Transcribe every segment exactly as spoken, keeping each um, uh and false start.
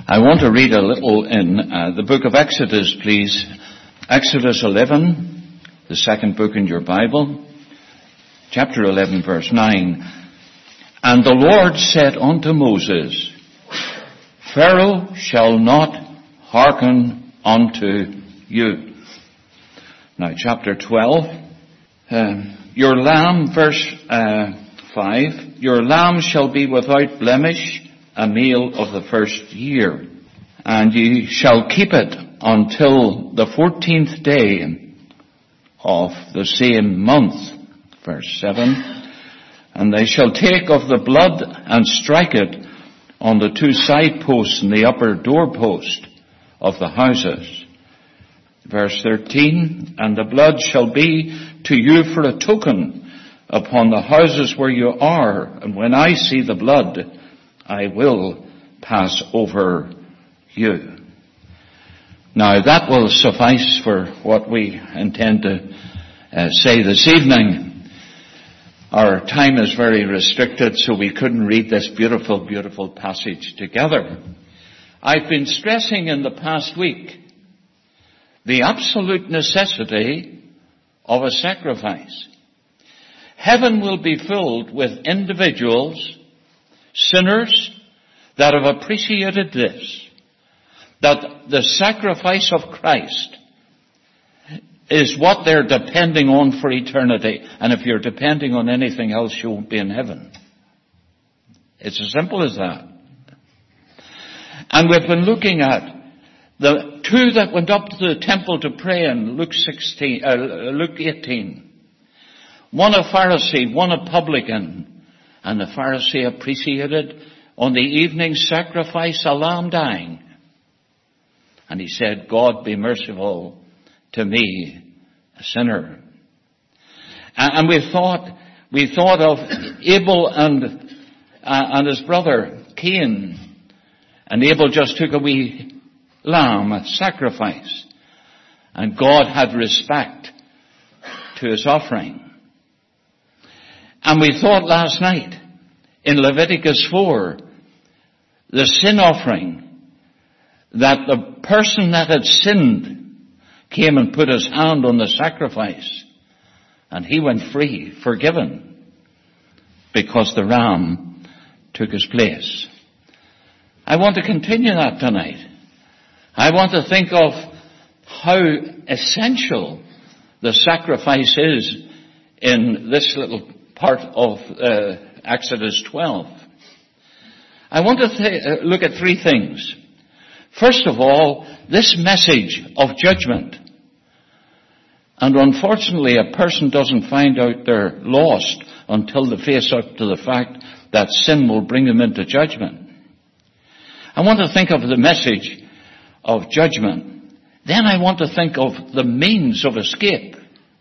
I want to read a little in uh, the book of Exodus, please. Exodus eleven, the second book in your Bible, chapter eleven, verse nine. And the Lord said unto Moses, Pharaoh shall not hearken unto you. Now, chapter twelve, uh, your lamb, verse uh, five, your lamb shall be without blemish, a meal of the first year, and ye shall keep it until the fourteenth day of the same month. Verse seven, and they shall take of the blood and strike it on the two side posts and the upper doorpost of the houses. Verse thirteen, and the blood shall be to you for a token upon the houses where you are, and when I see the blood, I will pass over you. Now that will suffice for what we intend to uh, say this evening. Our time is very restricted, so we couldn't read this beautiful, beautiful passage together. I've been stressing in the past week the absolute necessity of a sacrifice. Heaven will be filled with individuals, sinners, that have appreciated this, that the sacrifice of Christ is what they're depending on for eternity. And if you're depending on anything else, you won't be in heaven. It's as simple as that. And we've been looking at the two that went up to the temple to pray in Luke sixteen, uh, Luke eighteen. One a Pharisee, one a publican. And the Pharisee appreciated on the evening sacrifice a lamb dying. And he said, God be merciful to me, a sinner. And we thought, we thought of Abel and, uh, and his brother Cain. And Abel just took a wee lamb, a sacrifice. And God had respect to his offering. And we thought last night in Leviticus four, the sin offering, that the person that had sinned came and put his hand on the sacrifice, and he went free, forgiven, because the ram took his place. I want to continue that tonight. I want to think of how essential the sacrifice is in this little part of uh, Exodus twelve. I want to th- uh, look at three things. First of all, this message of judgment. And unfortunately, a person doesn't find out they're lost until they face up to the fact that sin will bring them into judgment. I want to think of the message of judgment. Then I want to think of the means of escape.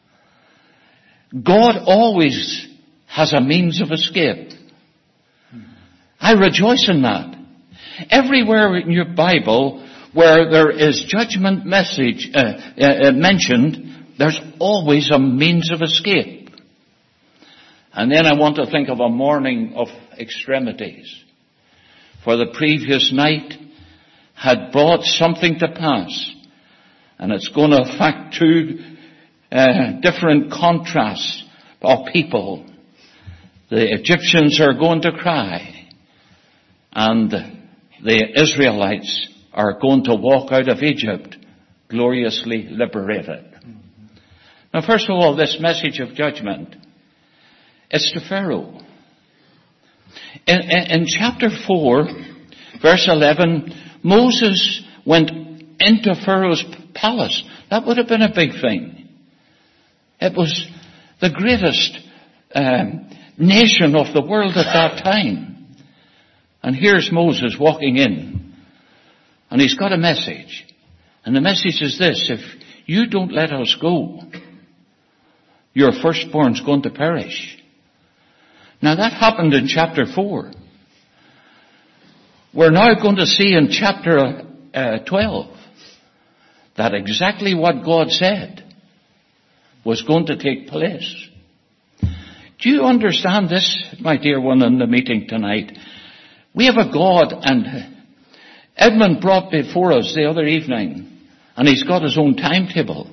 God always has a means of escape. I rejoice in that. Everywhere in your Bible where there is judgment message uh, uh, mentioned, there's always a means of escape. And then I want to think of a morning of extremities. For the previous night had brought something to pass. And it's going to affect two uh, different contrasts of people. The Egyptians are going to cry, and the Israelites are going to walk out of Egypt gloriously liberated. Mm-hmm. Now, first of all, this message of judgment, it's to Pharaoh. In, in, in chapter four, verse eleven, Moses went into Pharaoh's palace. That would have been a big thing. It was the greatest um, nation of the world at that time. And here's Moses walking in. And he's got a message. And the message is this: if you don't let us go, your firstborn's going to perish. Now that happened in chapter four. We're now going to see in chapter uh, twelve that exactly what God said was going to take place. Do you understand this, my dear one, in the meeting tonight? We have a God, and Edmund brought before us the other evening, and he's got his own timetable.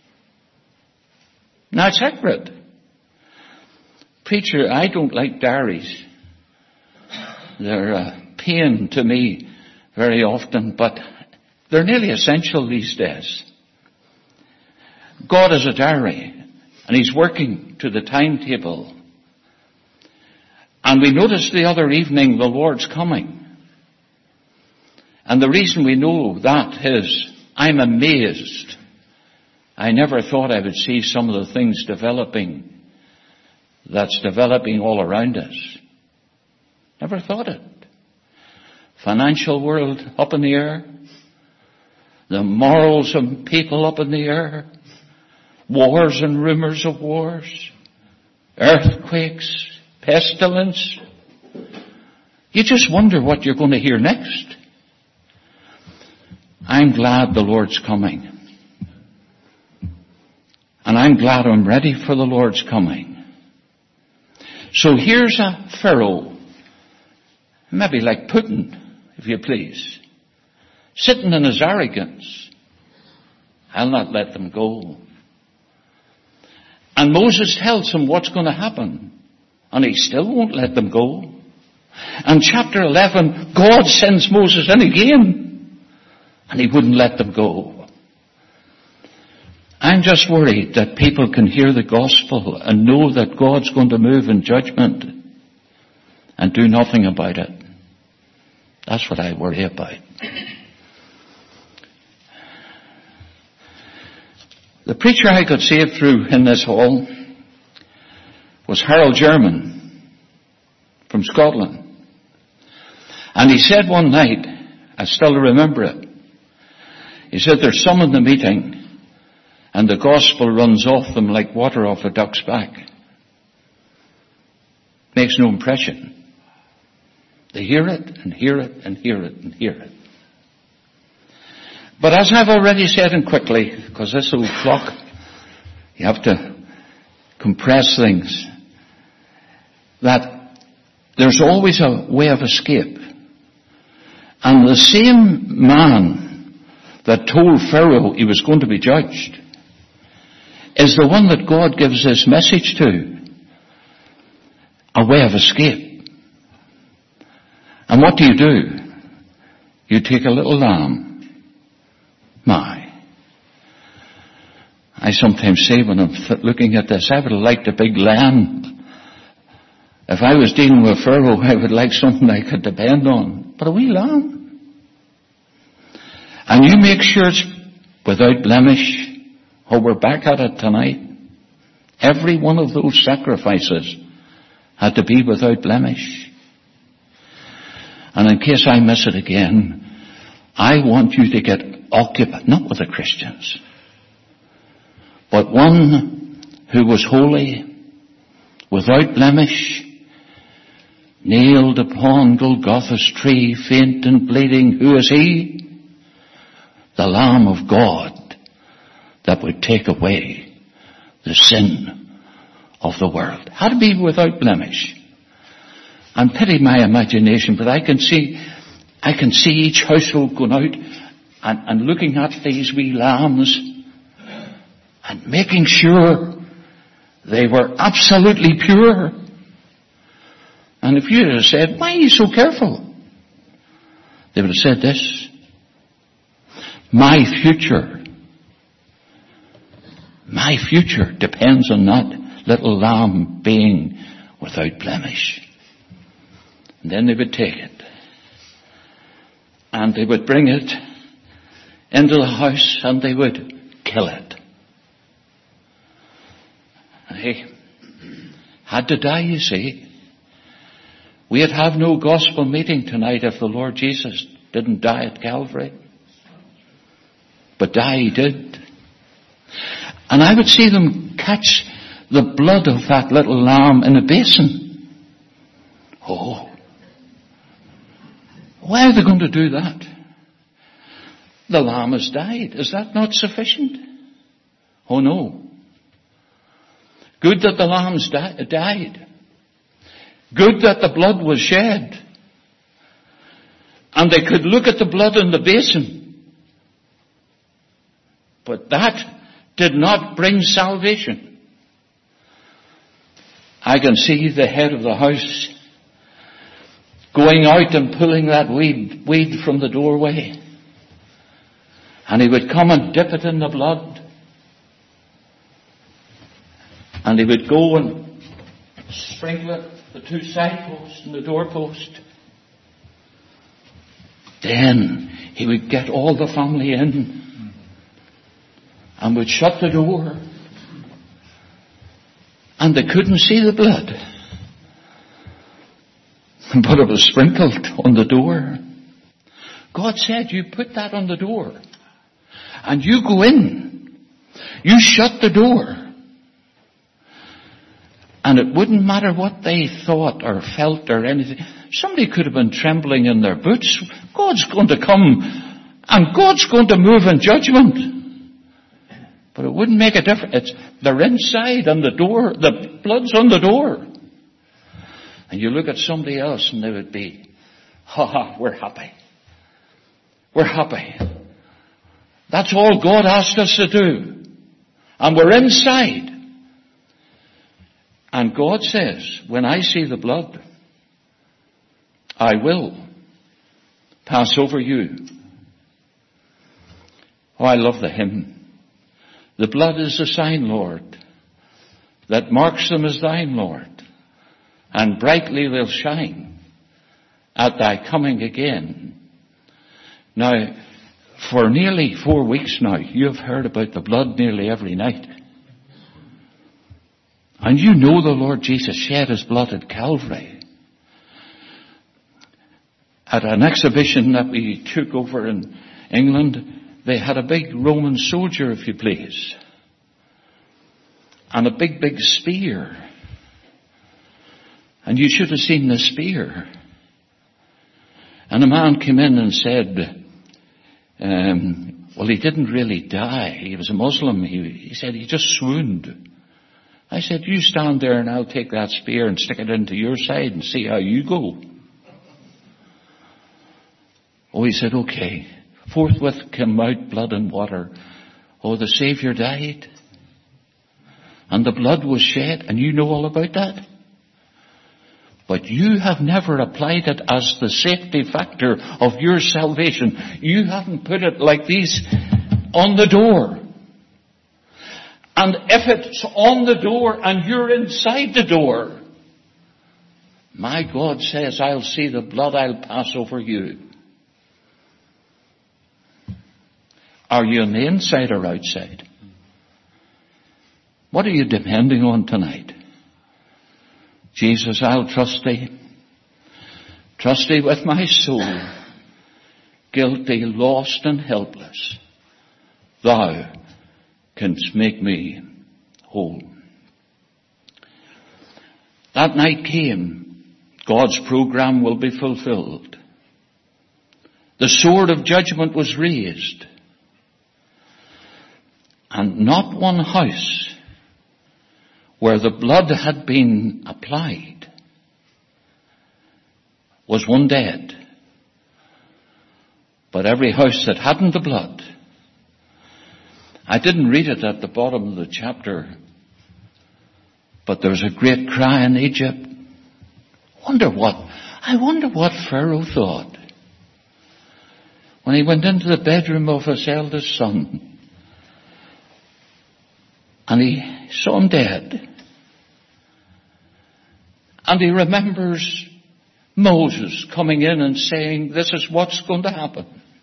Now it's accurate. Preacher, I don't like diaries. They're a pain to me very often, but they're nearly essential these days. God has a diary, and he's working to the timetable. And we noticed the other evening the Lord's coming. And the reason we know that is I'm amazed. I never thought I would see some of the things developing that's developing all around us. Never thought it. Financial world up in the air. The morals of people up in the air. Wars and rumors of wars. Earthquakes. Pestilence. You just wonder what you're going to hear next. I'm glad the Lord's coming. And I'm glad I'm ready for the Lord's coming. So here's a Pharaoh, maybe like Putin, if you please, sitting in his arrogance. I'll not let them go. And Moses tells him what's going to happen, and he still won't let them go. And chapter eleven, God sends Moses in again, and he wouldn't let them go. I'm just worried that people can hear the gospel and know that God's going to move in judgment and do nothing about it. That's what I worry about. The preacher I got saved through in this hall was Harold German from Scotland. And he said one night, I still remember it, he said there's some in the meeting and the gospel runs off them like water off a duck's back. Makes no impression. They hear it and hear it and hear it and hear it. But as I've already said, and quickly, because this old clock, you have to compress things, that there's always a way of escape. And the same man that told Pharaoh he was going to be judged is the one that God gives this message to. A way of escape. And what do you do? You take a little lamb. My. I sometimes say when I'm looking at this, I would have liked a big lamb. If I was dealing with Pharaoh, I would like something I could depend on. But a wee lamb. And you make sure it's without blemish. Oh, we're back at it tonight. Every one of those sacrifices had to be without blemish. And in case I miss it again, I want you to get occupied, not with the Christians, but one who was holy, without blemish, nailed upon Golgotha's tree, faint and bleeding. Who is he? The Lamb of God that would take away the sin of the world. Had to be without blemish. And pity my imagination, but I can see, I can see each household going out and, and looking at these wee lambs and making sure they were absolutely pure. And if you had said, why are you so careful? They would have said this: my future My future depends on that little lamb being without blemish. And then they would take it. And they would bring it into the house and they would kill it. They had to die, you see. We'd have no gospel meeting tonight if the Lord Jesus didn't die at Calvary. But die he did. And I would see them catch the blood of that little lamb in a basin. Oh. Why are they going to do that? The lamb has died. Is that not sufficient? Oh no. Good that the lamb's di- died. Good that the blood was shed. And they could look at the blood in the basin. But that did not bring salvation. I can see the head of the house going out and pulling that weed, weed from the doorway. And he would come and dip it in the blood. And he would go and sprinkle it, the two side posts and the doorpost. Then he would get all the family in and would shut the door. And they couldn't see the blood. But it was sprinkled on the door. God said, you put that on the door. And you go in. You shut the door. And it wouldn't matter what they thought or felt or anything. Somebody could have been trembling in their boots. God's going to come and God's going to move in judgment. But it wouldn't make a difference. It's, they're inside and the door, the blood's on the door. And you look at somebody else and they would be, ha ha, we're happy. We're happy. That's all God asked us to do. And we're inside. And God says, when I see the blood, I will pass over you. Oh, I love the hymn. The blood is a sign, Lord, that marks them as thine, Lord. And brightly they'll shine at thy coming again. Now, for nearly four weeks now, you've heard about the blood nearly every night. And you know the Lord Jesus shed his blood at Calvary. At an exhibition that we took over in England, they had a big Roman soldier, if you please. And a big, big spear. And you should have seen the spear. And a man came in and said, um, well, he didn't really die. He was a Muslim. He, he said he just swooned. I said, you stand there and I'll take that spear and stick it into your side and see how you go. Oh, he said, okay. Forthwith came out blood and water. Oh, the Savior died. And the blood was shed. And you know all about that. But you have never applied it as the safety factor of your salvation. You haven't put it like these on the door. And if it's on the door and you're inside the door, my God says, I'll see the blood, I'll pass over you. Are you on the inside or outside? What are you depending on tonight? Jesus, I'll trust thee. Trust thee with my soul. Guilty, lost and helpless. Thou canst make me whole. That night came. God's program will be fulfilled. The sword of judgment was raised. And not one house where the blood had been applied was one dead. But every house that hadn't the blood, I didn't read it at the bottom of the chapter, but there was a great cry in Egypt. Wonder what, I wonder what Pharaoh thought when he went into the bedroom of his eldest son and he saw him dead. And he remembers Moses coming in and saying, this is what's going to happen.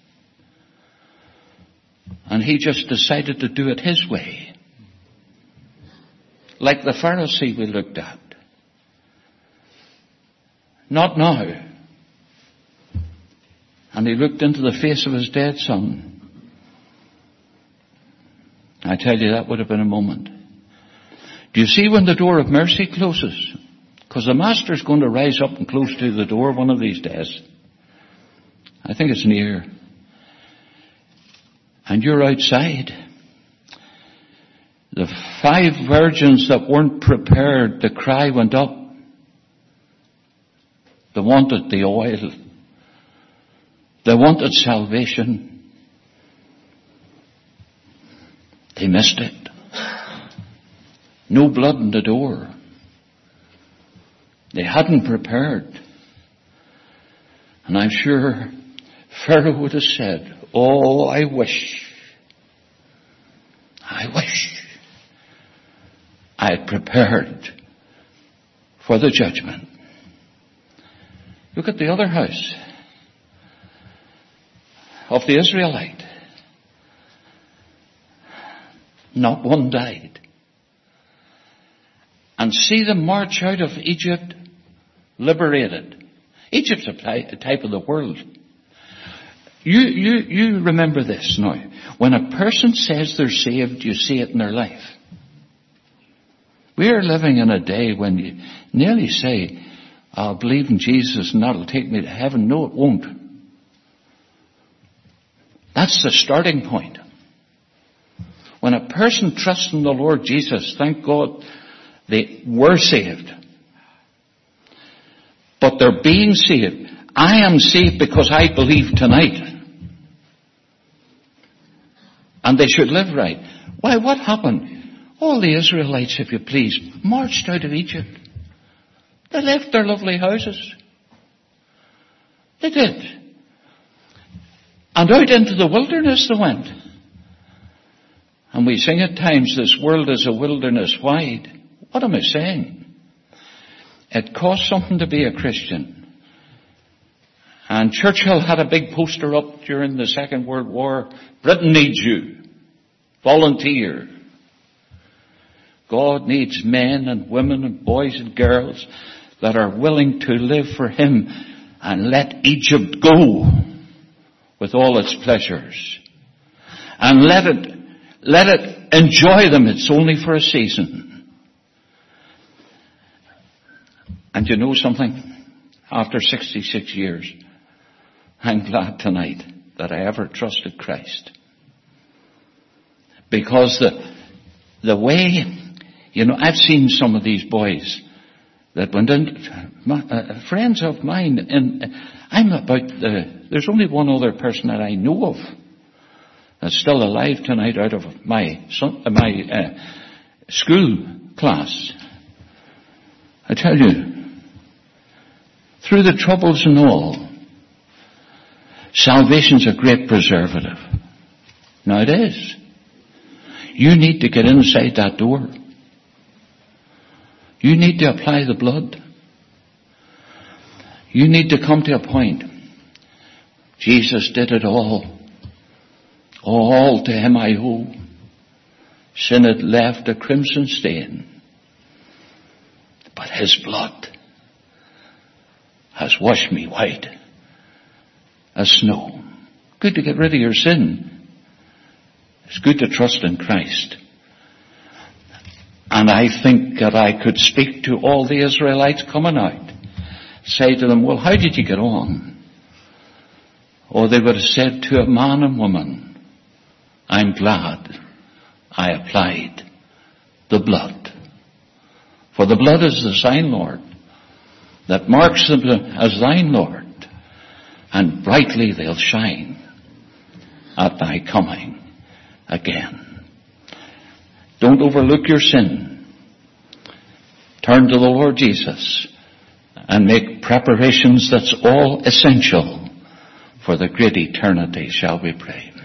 And he just decided to do it his way. Like the Pharisee we looked at. Not now. And he looked into the face of his dead son. I tell you, that would have been a moment. Do you see when the door of mercy closes? Because the Master's going to rise up and close to the door one of these days. I think it's near. And you're outside. The five virgins that weren't prepared, the cry went up. They wanted the oil. They wanted salvation. They missed it. No blood in the door. They hadn't prepared. And I'm sure Pharaoh would have said, oh, I wish, I wish I had prepared for the judgment. Look at the other house of the Israelite. Not one died. And see them march out of Egypt liberated. Egypt's a type of the world. You, you, you remember this now. When a person says they're saved, you see it in their life. We are living in a day when you nearly say, I'll believe in Jesus and that'll take me to heaven. No, it won't. That's the starting point. When a person trusts in the Lord Jesus, thank God they were saved. But they're being saved. I am saved because I believe tonight. And they should live right. Why, what happened? All the Israelites, if you please, marched out of Egypt. They left their lovely houses. They did. And out into the wilderness they went. And we sing at times, this world is a wilderness wide. What am I saying? It costs something to be a Christian. And Churchill had a big poster up during the Second World War. Britain needs you. Volunteer. God needs men and women and boys and girls that are willing to live for Him and let Egypt go with all its pleasures. And let it, let it enjoy them. It's only for a season. And you know something? After sixty-six years, I'm glad tonight that I ever trusted Christ. Because the, the way, you know, I've seen some of these boys that went in, my, uh, friends of mine, and I'm about the, there's only one other person that I know of that's still alive tonight out of my son, uh, my uh, school class. I tell you, through the troubles and all, salvation's a great preservative. Now it is. You need to get inside that door. You need to apply the blood. You need to come to a point. Jesus did it all. All to Him I owe. Sin had left a crimson stain. But His blood has washed me white as snow. Good to get rid of your sin. It's good to trust in Christ. And I think that I could speak to all the Israelites coming out. Say to them, well, how did you get on? Or they would have said to a man and woman, I'm glad I applied the blood. For the blood is the sign, Lord, that marks them as thine, Lord. And brightly they'll shine at thy coming again. Don't overlook your sin. Turn to the Lord Jesus and make preparations that's all essential for the great eternity, shall we pray.